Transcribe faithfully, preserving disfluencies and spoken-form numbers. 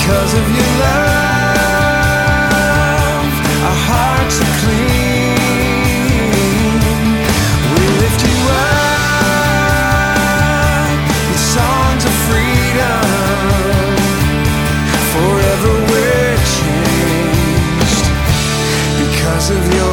Because of your love, our hearts are clean. We lift you up with songs of freedom. Forever we're changed because of your